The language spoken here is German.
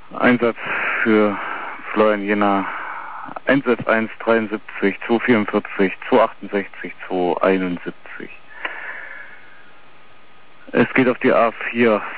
Einsatz für Florian Jena 171 73 244 268 271. Es geht auf die A4